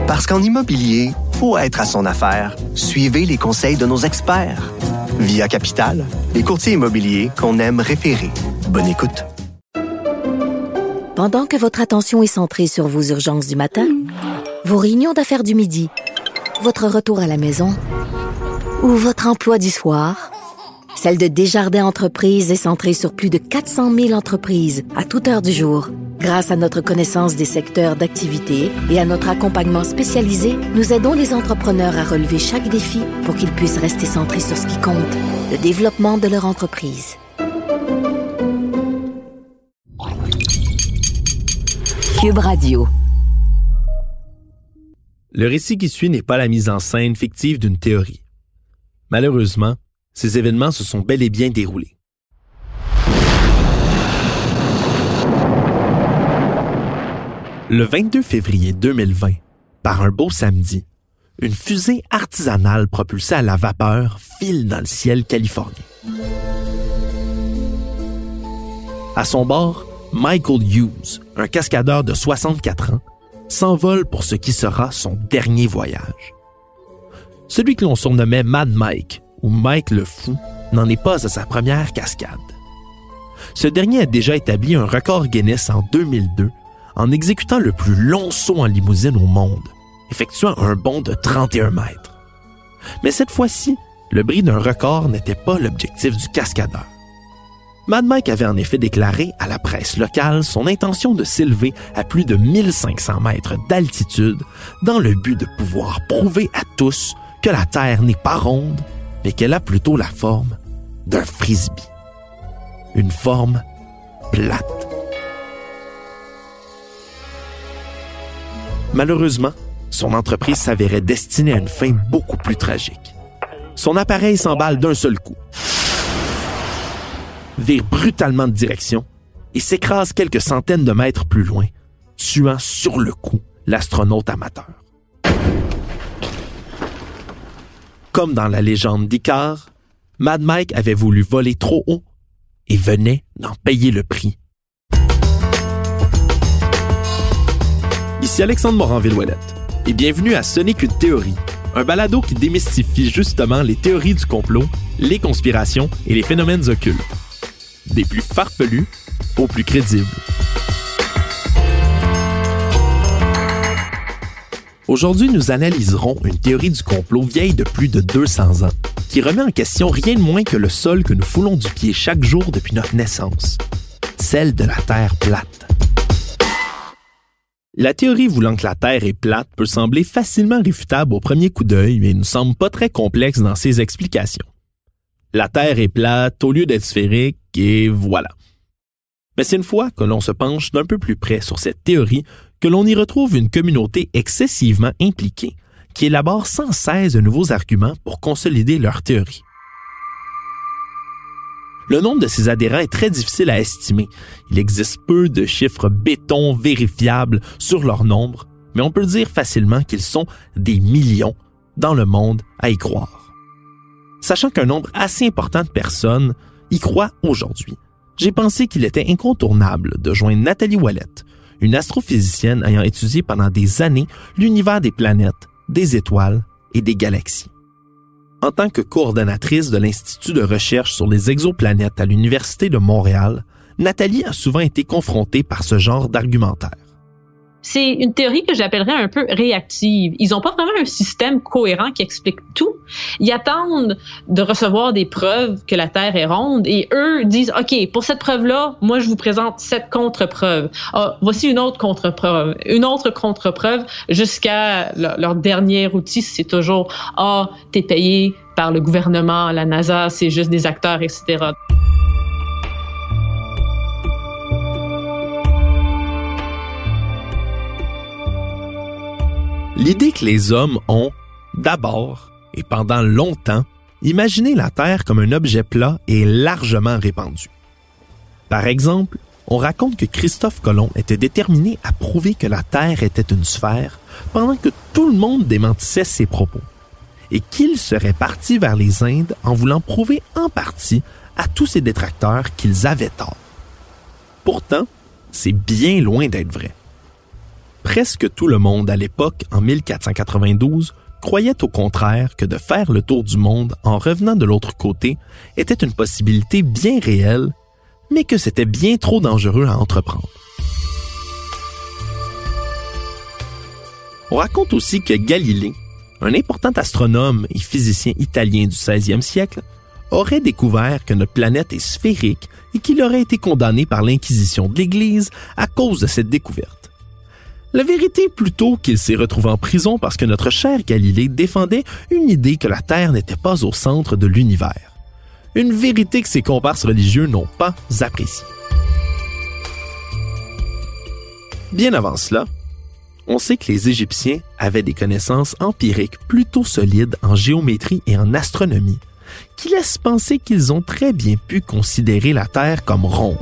Parce qu'en immobilier, faut être à son affaire. Suivez les conseils de nos experts. Via Capital, les courtiers immobiliers qu'on aime référer. Bonne écoute. Pendant que votre attention est centrée sur vos urgences du matin, vos réunions d'affaires du midi, votre retour à la maison ou votre emploi du soir, celle de Desjardins Entreprises est centrée sur plus de 400 000 entreprises à toute heure du jour. Grâce à notre connaissance des secteurs d'activité et à notre accompagnement spécialisé, nous aidons les entrepreneurs à relever chaque défi pour qu'ils puissent rester centrés sur ce qui compte, le développement de leur entreprise. Cube Radio. Le récit qui suit n'est pas la mise en scène fictive d'une théorie. Malheureusement, ces événements se sont bel et bien déroulés. Le 22 février 2020, par un beau samedi, une fusée artisanale propulsée à la vapeur file dans le ciel californien. À son bord, Michael Hughes, un cascadeur de 64 ans, s'envole pour ce qui sera son dernier voyage. Celui que l'on surnommait Mad Mike, ou Mike le Fou, n'en est pas à sa première cascade. Ce dernier a déjà établi un record Guinness en 2002 en exécutant le plus long saut en limousine au monde, effectuant un bond de 31 mètres. Mais cette fois-ci, le bris d'un record n'était pas l'objectif du cascadeur. Mad Mike avait en effet déclaré à la presse locale son intention de s'élever à plus de 1500 mètres d'altitude dans le but de pouvoir prouver à tous que la Terre n'est pas ronde, mais qu'elle a plutôt la forme d'un frisbee. Une forme plate. Malheureusement, son entreprise s'avérait destinée à une fin beaucoup plus tragique. Son appareil s'emballe d'un seul coup, vire brutalement de direction et s'écrase quelques centaines de mètres plus loin, tuant sur le coup l'astronaute amateur. Comme dans la légende d'Icare, Mad Mike avait voulu voler trop haut et venait d'en payer le prix. Ici Alexandre Morin-Villouellette et bienvenue à Ce n'est qu'une théorie, un balado qui démystifie justement les théories du complot, les conspirations et les phénomènes occultes. Des plus farfelus aux plus crédibles. Aujourd'hui, nous analyserons une théorie du complot vieille de plus de 200 ans, qui remet en question rien de moins que le sol que nous foulons du pied chaque jour depuis notre naissance, celle de la Terre plate. La théorie voulant que la Terre est plate peut sembler facilement réfutable au premier coup d'œil, mais ne semble pas très complexe dans ses explications. La Terre est plate au lieu d'être sphérique, et voilà. Mais c'est une fois que l'on se penche d'un peu plus près sur cette théorie que l'on y retrouve une communauté excessivement impliquée qui élabore sans cesse de nouveaux arguments pour consolider leur théorie. Le nombre de ces adhérents est très difficile à estimer. Il existe peu de chiffres béton vérifiables sur leur nombre, mais on peut dire facilement qu'ils sont des millions dans le monde à y croire. Sachant qu'un nombre assez important de personnes y croient aujourd'hui, j'ai pensé qu'il était incontournable de joindre Nathalie Ouellette, une astrophysicienne ayant étudié pendant des années l'univers des planètes, des étoiles et des galaxies. En tant que coordonnatrice de l'Institut de recherche sur les exoplanètes à l'Université de Montréal, Nathalie a souvent été confrontée par ce genre d'argumentaire. C'est une théorie que j'appellerais un peu réactive. Ils n'ont pas vraiment un système cohérent qui explique tout. Ils attendent de recevoir des preuves que la Terre est ronde et eux disent « OK, pour cette preuve-là, moi, je vous présente cette contre-preuve. Ah, voici une autre contre-preuve jusqu'à leur dernier outil, c'est toujours « Ah, t'es payé par le gouvernement, la NASA, c'est juste des acteurs, etc. » L'idée que les hommes ont, d'abord et pendant longtemps, imaginé la Terre comme un objet plat est largement répandue. Par exemple, on raconte que Christophe Colomb était déterminé à prouver que la Terre était une sphère pendant que tout le monde démentissait ses propos, et qu'il serait parti vers les Indes en voulant prouver en partie à tous ses détracteurs qu'ils avaient tort. Pourtant, c'est bien loin d'être vrai. Presque tout le monde à l'époque, en 1492, croyait au contraire que de faire le tour du monde en revenant de l'autre côté était une possibilité bien réelle, mais que c'était bien trop dangereux à entreprendre. On raconte aussi que Galilée, un important astronome et physicien italien du 16e siècle, aurait découvert que notre planète est sphérique et qu'il aurait été condamné par l'Inquisition de l'Église à cause de cette découverte. La vérité est plutôt qu'il s'est retrouvé en prison parce que notre cher Galilée défendait une idée que la Terre n'était pas au centre de l'univers. Une vérité que ses comparses religieux n'ont pas appréciée. Bien avant cela, on sait que les Égyptiens avaient des connaissances empiriques plutôt solides en géométrie et en astronomie, qui laissent penser qu'ils ont très bien pu considérer la Terre comme ronde.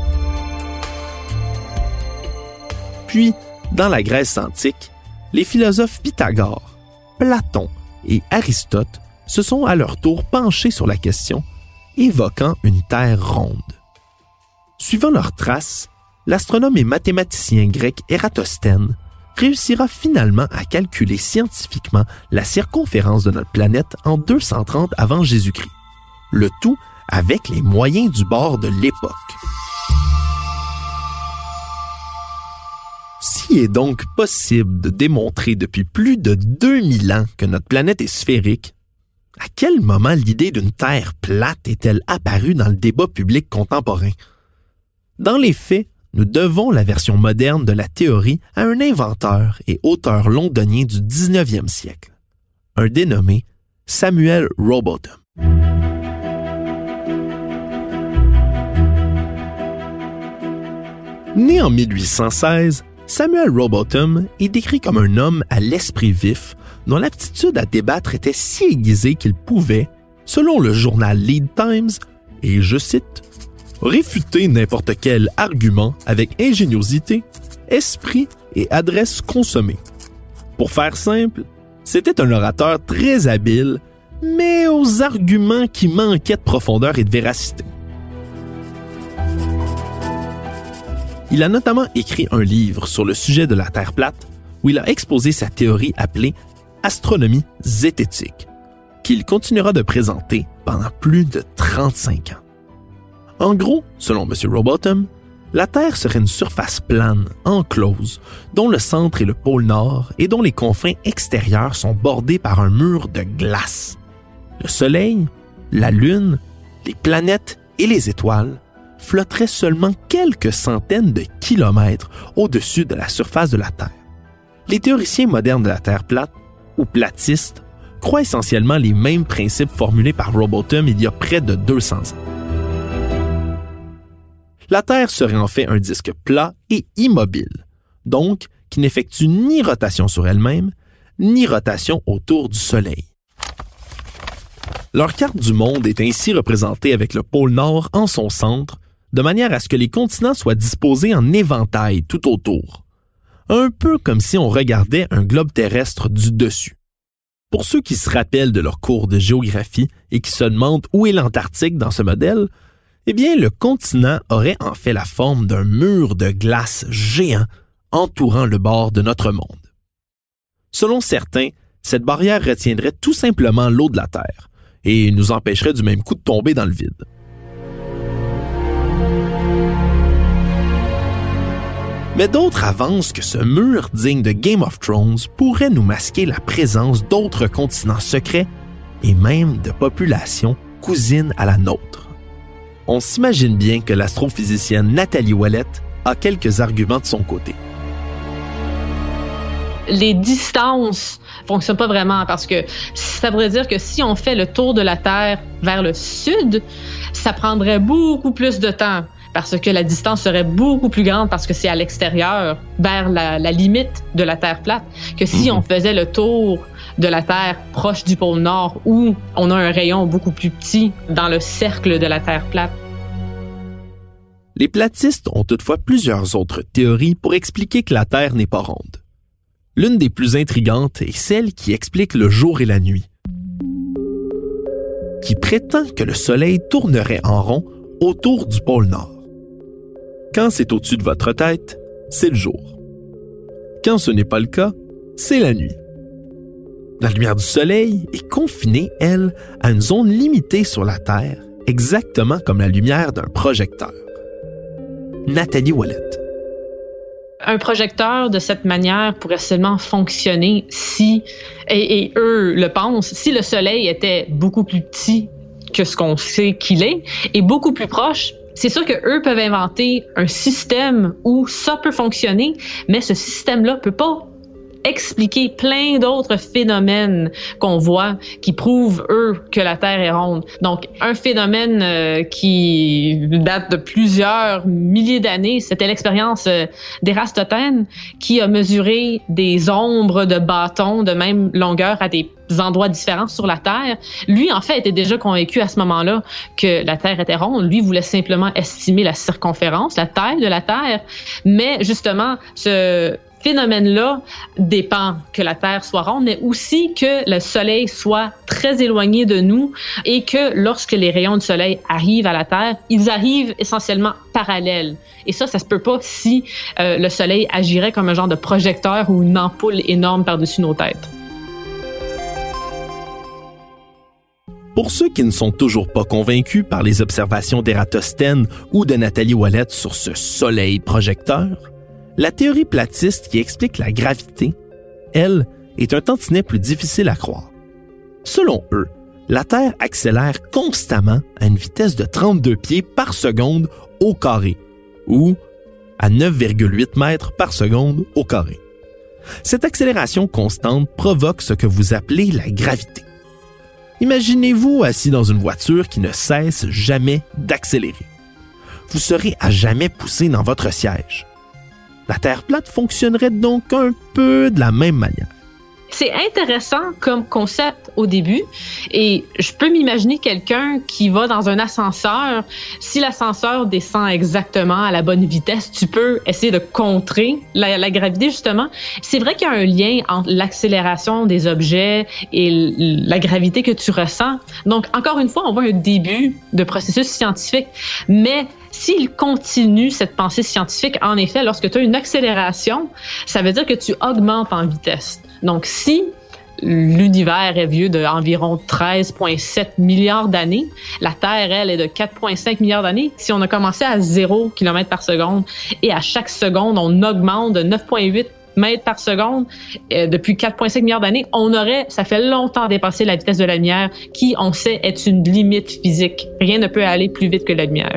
Puis, dans la Grèce antique, les philosophes Pythagore, Platon et Aristote se sont à leur tour penchés sur la question, évoquant une Terre ronde. Suivant leurs traces, l'astronome et mathématicien grec Ératosthène réussira finalement à calculer scientifiquement la circonférence de notre planète en 230 avant Jésus-Christ, le tout avec les moyens du bord de l'époque. S'il est donc possible de démontrer depuis plus de 2000 ans que notre planète est sphérique, à quel moment l'idée d'une Terre plate est-elle apparue dans le débat public contemporain? Dans les faits, nous devons la version moderne de la théorie à un inventeur et auteur londonien du 19e siècle, un dénommé Samuel Rowbotham. Né en 1816, Samuel Rowbotham est décrit comme un homme à l'esprit vif dont l'aptitude à débattre était si aiguisée qu'il pouvait, selon le journal Lead Times, et je cite, réfuter n'importe quel argument avec ingéniosité, esprit et adresse consommée. Pour faire simple, c'était un orateur très habile, mais aux arguments qui manquaient de profondeur et de véracité. Il a notamment écrit un livre sur le sujet de la Terre plate, où il a exposé sa théorie appelée astronomie zététique, qu'il continuera de présenter pendant plus de 35 ans. En gros, selon M. Rowbotham, la Terre serait une surface plane, enclose, dont le centre est le pôle Nord et dont les confins extérieurs sont bordés par un mur de glace. Le Soleil, la Lune, les planètes et les étoiles flotteraient seulement quelques centaines de kilomètres au-dessus de la surface de la Terre. Les théoriciens modernes de la Terre plate, ou platistes, croient essentiellement les mêmes principes formulés par Rowbotham il y a près de 200 ans. La Terre serait en fait un disque plat et immobile, donc qui n'effectue ni rotation sur elle-même, ni rotation autour du Soleil. Leur carte du monde est ainsi représentée avec le pôle Nord en son centre, de manière à ce que les continents soient disposés en éventail tout autour. Un peu comme si on regardait un globe terrestre du dessus. Pour ceux qui se rappellent de leur cours de géographie et qui se demandent où est l'Antarctique dans ce modèle, eh bien, le continent aurait en fait la forme d'un mur de glace géant entourant le bord de notre monde. Selon certains, cette barrière retiendrait tout simplement l'eau de la Terre et nous empêcherait du même coup de tomber dans le vide. Mais d'autres avancent que ce mur digne de Game of Thrones pourrait nous masquer la présence d'autres continents secrets et même de populations cousines à la nôtre. On s'imagine bien que l'astrophysicienne Nathalie Ouellette a quelques arguments de son côté. Les distances ne fonctionnent pas vraiment parce que ça voudrait dire que si on fait le tour de la Terre vers le sud, ça prendrait beaucoup plus de temps parce que la distance serait beaucoup plus grande parce que c'est à l'extérieur, vers la limite de la Terre plate, que si on faisait le tour de la Terre proche du pôle Nord où on a un rayon beaucoup plus petit dans le cercle de la Terre plate. Les platistes ont toutefois plusieurs autres théories pour expliquer que la Terre n'est pas ronde. L'une des plus intrigantes est celle qui explique le jour et la nuit, qui prétend que le Soleil tournerait en rond autour du pôle Nord. Quand c'est au-dessus de votre tête, c'est le jour. Quand ce n'est pas le cas, c'est la nuit. La lumière du soleil est confinée, elle, à une zone limitée sur la Terre, exactement comme la lumière d'un projecteur. Nathalie Ouellet. Un projecteur de cette manière pourrait seulement fonctionner si, et eux le pensent, si le soleil était beaucoup plus petit que ce qu'on sait qu'il est et beaucoup plus proche. C'est sûr qu'eux peuvent inventer un système où ça peut fonctionner, mais ce système-là peut pas expliquer plein d'autres phénomènes qu'on voit qui prouvent, eux, que la Terre est ronde. Donc, un phénomène qui date de plusieurs milliers d'années, c'était l'expérience d'Ératosthène qui a mesuré des ombres de bâtons de même longueur à des endroits différents sur la Terre. Lui, en fait, était déjà convaincu à ce moment-là que la Terre était ronde. Lui voulait simplement estimer la circonférence, la taille de la Terre. Mais justement, ce phénomène-là dépend que la Terre soit ronde, mais aussi que le Soleil soit très éloigné de nous et que lorsque les rayons du Soleil arrivent à la Terre, ils arrivent essentiellement parallèles. Et ça se peut pas si le Soleil agirait comme un genre de projecteur ou une ampoule énorme par-dessus nos têtes. Pour ceux qui ne sont toujours pas convaincus par les observations d'Ératosthène ou de Nathalie Ouellet sur ce Soleil projecteur, la théorie platiste qui explique la gravité, elle, est un tantinet plus difficile à croire. Selon eux, la Terre accélère constamment à une vitesse de 32 pieds par seconde au carré, ou à 9,8 mètres par seconde au carré. Cette accélération constante provoque ce que vous appelez la gravité. Imaginez-vous assis dans une voiture qui ne cesse jamais d'accélérer. Vous serez à jamais poussé dans votre siège. La Terre plate fonctionnerait donc un peu de la même manière. C'est intéressant comme concept au début et je peux m'imaginer quelqu'un qui va dans un ascenseur. Si l'ascenseur descend exactement à la bonne vitesse, tu peux essayer de contrer la gravité justement. C'est vrai qu'il y a un lien entre l'accélération des objets et la gravité que tu ressens. Donc, encore une fois, on voit un début de processus scientifique, mais s'il continue cette pensée scientifique, en effet, lorsque tu as une accélération, ça veut dire que tu augmentes en vitesse. Donc, si l'univers est vieux d'environ 13,7 milliards d'années, la Terre, elle, est de 4,5 milliards d'années. Si on a commencé à 0 km par seconde et à chaque seconde, on augmente de 9,8 mètres par seconde depuis 4,5 milliards d'années, ça fait longtemps dépassé la vitesse de la lumière qui, on sait, est une limite physique. Rien ne peut aller plus vite que la lumière.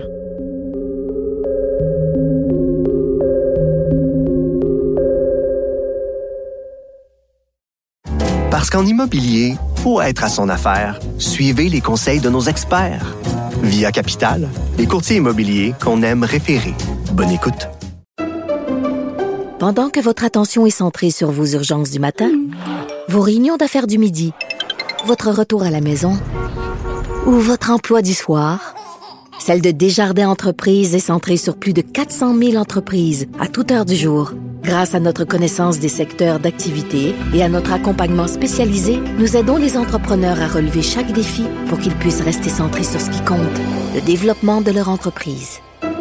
Parce qu'en immobilier, faut être à son affaire. Suivez les conseils de nos experts. Via Capital, les courtiers immobiliers qu'on aime référer. Bonne écoute. Pendant que votre attention est centrée sur vos urgences du matin, vos réunions d'affaires du midi, votre retour à la maison ou votre emploi du soir, celle de Desjardins Entreprises est centrée sur plus de 400 000 entreprises à toute heure du jour. Grâce à notre connaissance des secteurs d'activité et à notre accompagnement spécialisé, nous aidons les entrepreneurs à relever chaque défi pour qu'ils puissent rester centrés sur ce qui compte, le développement de leur entreprise.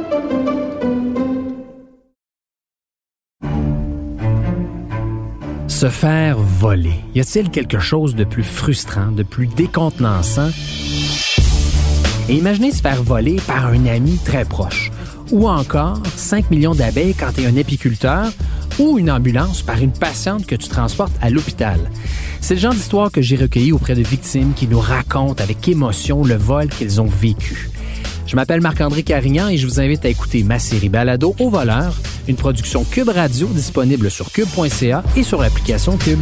Se faire voler. Y a-t-il quelque chose de plus frustrant, de plus décontenançant? Et imaginez se faire voler par un ami très proche. Ou encore 5 millions d'abeilles quand tu es un apiculteur, ou une ambulance par une patiente que tu transportes à l'hôpital. C'est le genre d'histoire que j'ai recueilli auprès de victimes qui nous racontent avec émotion le vol qu'ils ont vécu. Je m'appelle Marc-André Carignan et je vous invite à écouter ma série Balado Au voleur, une production Cube Radio disponible sur cube.ca et sur l'application Cube.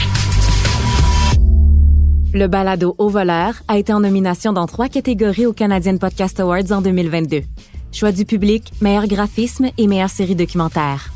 Le balado Au voleur a été en nomination dans 3 catégories aux Canadian Podcast Awards en 2022. Choix du public, meilleur graphisme et meilleure série documentaire.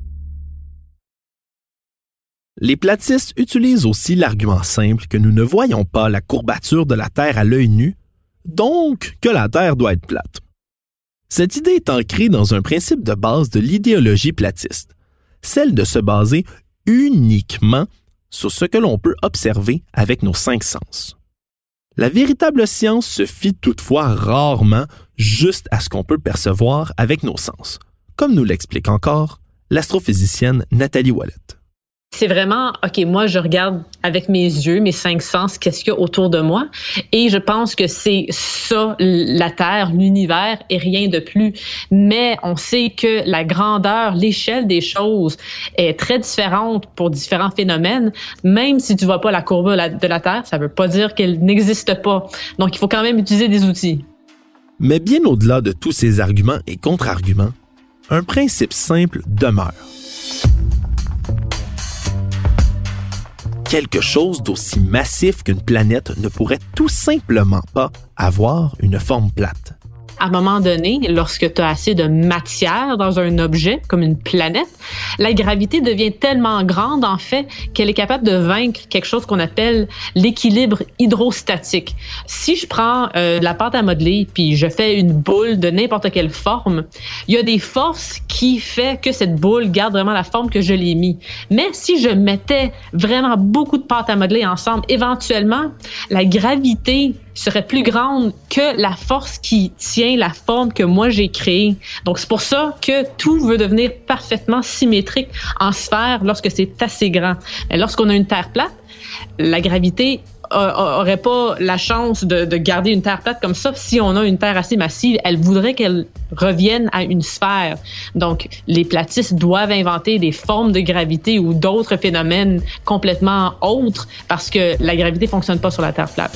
Les platistes utilisent aussi l'argument simple que nous ne voyons pas la courbature de la Terre à l'œil nu, donc que la Terre doit être plate. Cette idée est ancrée dans un principe de base de l'idéologie platiste, celle de se baser uniquement sur ce que l'on peut observer avec nos 5 sens. La véritable science se fie toutefois rarement juste à ce qu'on peut percevoir avec nos sens, comme nous l'explique encore l'astrophysicienne Nathalie Ouellet. C'est vraiment, OK, moi, je regarde avec mes yeux, mes 5 sens, qu'est-ce qu'il y a autour de moi. Et je pense que c'est ça, la Terre, l'univers, et rien de plus. Mais on sait que la grandeur, l'échelle des choses est très différente pour différents phénomènes. Même si tu vois pas la courbe de la Terre, ça veut pas dire qu'elle n'existe pas. Donc, il faut quand même utiliser des outils. Mais bien au-delà de tous ces arguments et contre-arguments, un principe simple demeure. Quelque chose d'aussi massif qu'une planète ne pourrait tout simplement pas avoir une forme plate. À un moment donné, lorsque tu as assez de matière dans un objet, comme une planète, la gravité devient tellement grande, en fait, qu'elle est capable de vaincre quelque chose qu'on appelle l'équilibre hydrostatique. Si je prends de la pâte à modeler puis je fais une boule de n'importe quelle forme, il y a des forces qui font que cette boule garde vraiment la forme que je l'ai mis. Mais si je mettais vraiment beaucoup de pâte à modeler ensemble, éventuellement, la gravité serait plus grande que la force qui tient la forme que moi j'ai créée. Donc, c'est pour ça que tout veut devenir parfaitement symétrique en sphère lorsque c'est assez grand. Mais lorsqu'on a une Terre plate, la gravité aurait pas la chance de garder une Terre plate comme ça. Si on a une Terre assez massive, elle voudrait qu'elle revienne à une sphère. Donc, les platistes doivent inventer des formes de gravité ou d'autres phénomènes complètement autres parce que la gravité fonctionne pas sur la Terre plate.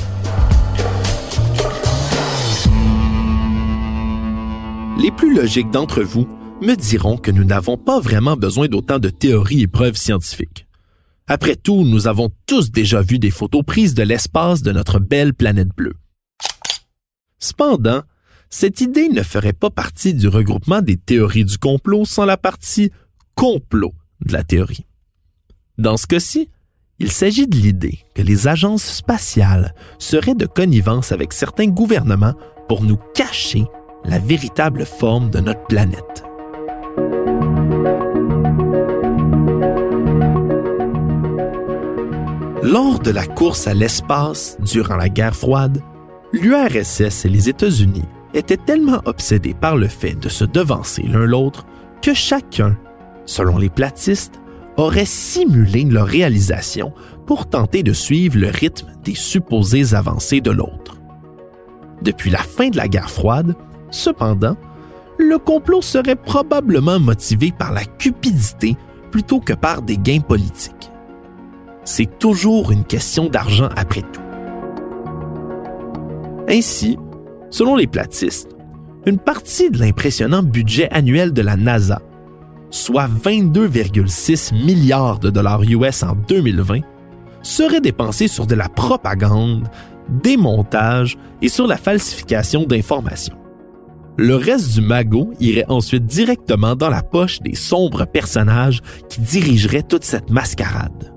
Les plus logiques d'entre vous me diront que nous n'avons pas vraiment besoin d'autant de théories et preuves scientifiques. Après tout, nous avons tous déjà vu des photos prises de l'espace de notre belle planète bleue. Cependant, cette idée ne ferait pas partie du regroupement des théories du complot sans la partie complot de la théorie. Dans ce cas-ci, il s'agit de l'idée que les agences spatiales seraient de connivence avec certains gouvernements pour nous cacher la véritable forme de notre planète. Lors de la course à l'espace durant la guerre froide, l'URSS et les États-Unis étaient tellement obsédés par le fait de se devancer l'un l'autre que chacun, selon les platistes, aurait simulé leur réalisation pour tenter de suivre le rythme des supposées avancées de l'autre. Depuis la fin de la guerre froide, cependant, le complot serait probablement motivé par la cupidité plutôt que par des gains politiques. C'est toujours une question d'argent après tout. Ainsi, selon les platistes, une partie de l'impressionnant budget annuel de la NASA, soit 22,6 milliards de dollars US en 2020, serait dépensée sur de la propagande, des montages et sur la falsification d'informations. Le reste du magot irait ensuite directement dans la poche des sombres personnages qui dirigeraient toute cette mascarade.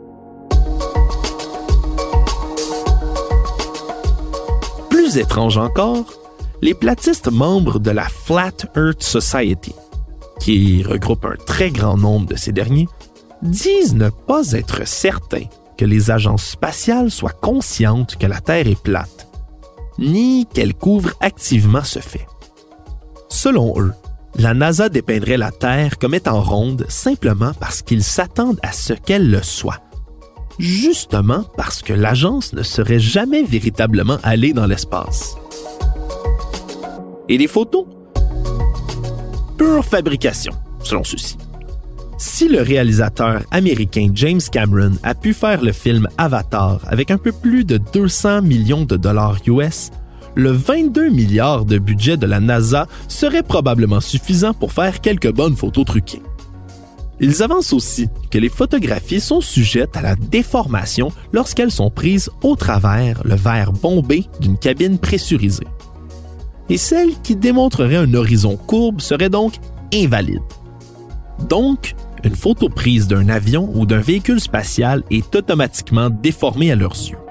Plus étrange encore, les platistes membres de la Flat Earth Society, qui regroupe un très grand nombre de ces derniers, disent ne pas être certains que les agences spatiales soient conscientes que la Terre est plate, ni qu'elles couvrent activement ce fait. Selon eux, la NASA dépeindrait la Terre comme étant ronde simplement parce qu'ils s'attendent à ce qu'elle le soit. Justement parce que l'agence ne serait jamais véritablement allée dans l'espace. Et les photos? Pure fabrication, selon ceux-ci. Si le réalisateur américain James Cameron a pu faire le film Avatar avec un peu plus de 200 millions de dollars US, le 22 milliards de budget de la NASA serait probablement suffisant pour faire quelques bonnes photos truquées. Ils avancent aussi que les photographies sont sujettes à la déformation lorsqu'elles sont prises au travers le verre bombé d'une cabine pressurisée. Et celles qui démontreraient un horizon courbe seraient donc invalides. Donc, une photo prise d'un avion ou d'un véhicule spatial est automatiquement déformée à leurs yeux.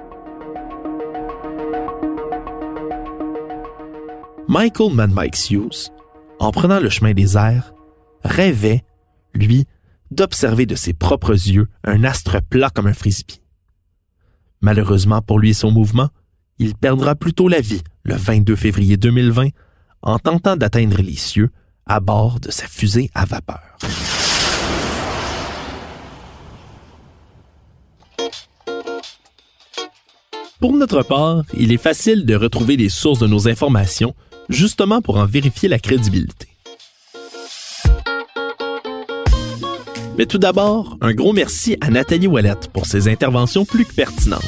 Michael Mann-Mike Hughes, en prenant le chemin des airs, rêvait, lui, d'observer de ses propres yeux un astre plat comme un frisbee. Malheureusement pour lui et son mouvement, il perdra plutôt la vie le 22 février 2020 en tentant d'atteindre les cieux à bord de sa fusée à vapeur. Pour notre part, il est facile de retrouver les sources de nos informations, justement pour en vérifier la crédibilité. Mais tout d'abord, un gros merci à Nathalie Ouellette pour ses interventions plus que pertinentes.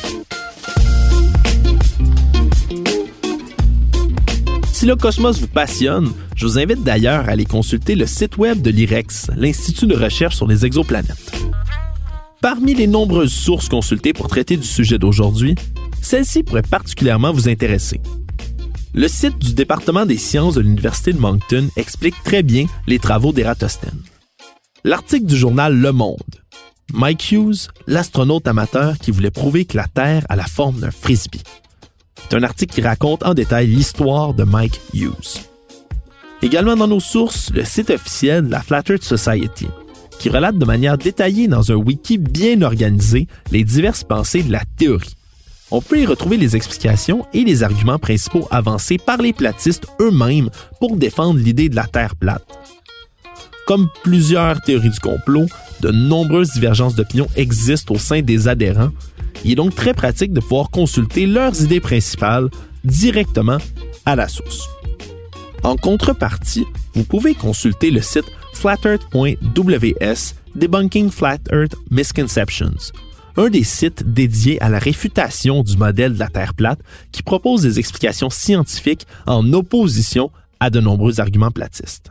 Si le cosmos vous passionne, je vous invite d'ailleurs à aller consulter le site web de l'IREX, l'Institut de recherche sur les exoplanètes. Parmi les nombreuses sources consultées pour traiter du sujet d'aujourd'hui, celle-ci pourrait particulièrement vous intéresser. Le site du département des sciences de l'Université de Moncton explique très bien les travaux d'Ératosthène. L'article du journal Le Monde. Mike Hughes, l'astronaute amateur qui voulait prouver que la Terre a la forme d'un frisbee. C'est un article qui raconte en détail l'histoire de Mike Hughes. Également dans nos sources, le site officiel de la Flat Earth Society, qui relate de manière détaillée dans un wiki bien organisé les diverses pensées de la théorie. On peut y retrouver les explications et les arguments principaux avancés par les platistes eux-mêmes pour défendre l'idée de la Terre plate. Comme plusieurs théories du complot, de nombreuses divergences d'opinion existent au sein des adhérents. Il est donc très pratique de pouvoir consulter leurs idées principales directement à la source. En contrepartie, vous pouvez consulter le site flatearth.ws Debunking Flat Earth Misconceptions, un des sites dédiés à la réfutation du modèle de la Terre plate qui propose des explications scientifiques en opposition à de nombreux arguments platistes.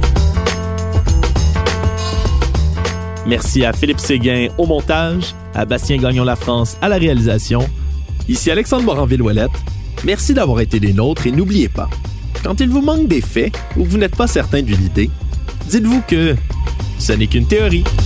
Merci à Philippe Séguin au montage, à Bastien Gagnon-Lafrance à la réalisation. Ici Alexandre Moranville-Ouellette. Merci d'avoir été des nôtres et n'oubliez pas, quand il vous manque des faits ou que vous n'êtes pas certain d'une idée, dites-vous que ce n'est qu'une théorie.